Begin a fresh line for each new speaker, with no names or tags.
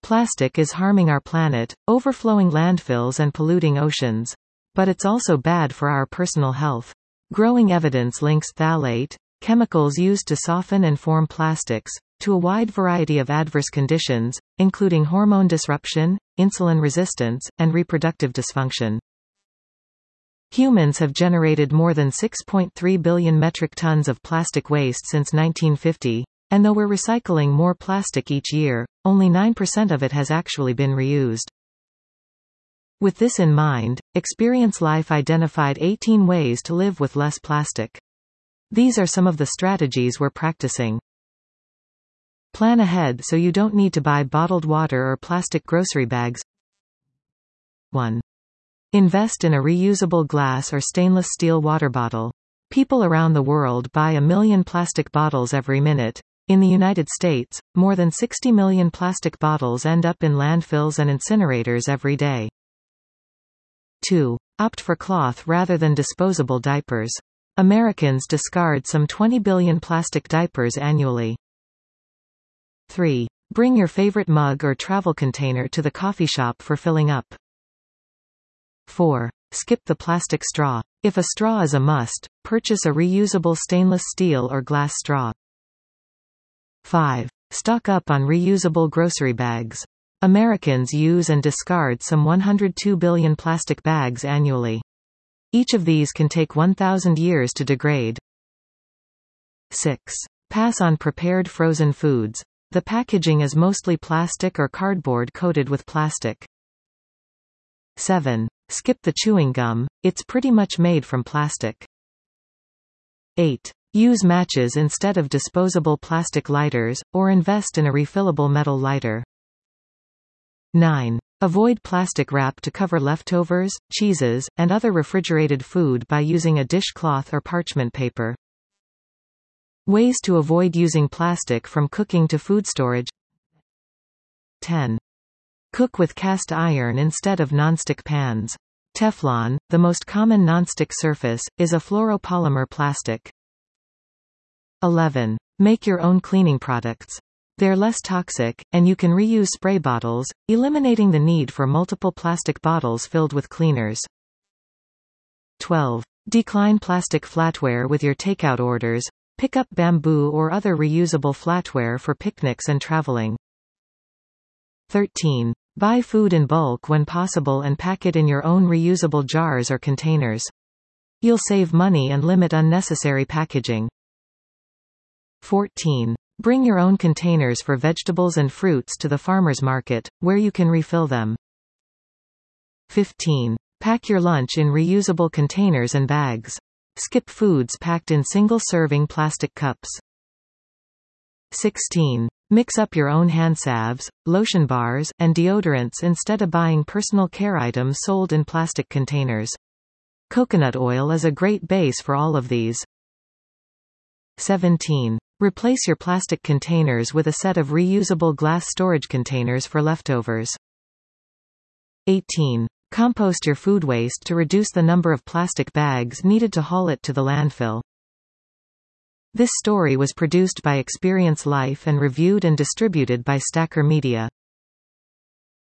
Plastic is harming our planet, overflowing landfills and polluting oceans. But it's also bad for our personal health. Growing evidence links phthalate, chemicals used to soften and form plastics, to a wide variety of adverse conditions, including hormone disruption, insulin resistance, and reproductive dysfunction. Humans have generated more than 6.3 billion metric tons of plastic waste since 1950, and though we're recycling more plastic each year, only 9% of it has actually been reused. With this in mind, Experience Life identified 18 ways to live with less plastic. These are some of the strategies we're practicing. Plan ahead so you don't need to buy bottled water or plastic grocery bags. 1. Invest in a reusable glass or stainless steel water bottle. People around the world buy 1 million plastic bottles every minute. In the United States, more than 60 million plastic bottles end up in landfills and incinerators every day. 2. Opt for cloth rather than disposable diapers. Americans discard some 20 billion plastic diapers annually. 3. Bring your favorite mug or travel container to the coffee shop for filling up. 4. Skip the plastic straw. If a straw is a must, purchase a reusable stainless steel or glass straw. 5. Stock up on reusable grocery bags. Americans use and discard some 102 billion plastic bags annually. Each of these can take 1,000 years to degrade. 6. Pass on prepared frozen foods. The packaging is mostly plastic or cardboard coated with plastic. 7. Skip the chewing gum, it's pretty much made from plastic. 8. Use matches instead of disposable plastic lighters, or invest in a refillable metal lighter. 9. Avoid plastic wrap to cover leftovers, cheeses, and other refrigerated food by using a dishcloth or parchment paper. Ways to avoid using plastic from cooking to food storage. 10. Cook with cast iron instead of nonstick pans. Teflon, the most common nonstick surface, is a fluoropolymer plastic. 11. Make your own cleaning products. They're less toxic, and you can reuse spray bottles, eliminating the need for multiple plastic bottles filled with cleaners. 12. Decline plastic flatware with your takeout orders. Pick up bamboo or other reusable flatware for picnics and traveling. 13. Buy food in bulk when possible and pack it in your own reusable jars or containers. You'll save money and limit unnecessary packaging. 14. Bring your own containers for vegetables and fruits to the farmer's market, where you can refill them. 15. Pack your lunch in reusable containers and bags. Skip foods packed in single-serving plastic cups. 16. Mix up your own hand salves, lotion bars, and deodorants instead of buying personal care items sold in plastic containers. Coconut oil is a great base for all of these. 17. Replace your plastic containers with a set of reusable glass storage containers for leftovers. 18. Compost your food waste to reduce the number of plastic bags needed to haul it to the landfill. This story was produced by Experience Life and reviewed and distributed by Stacker Media.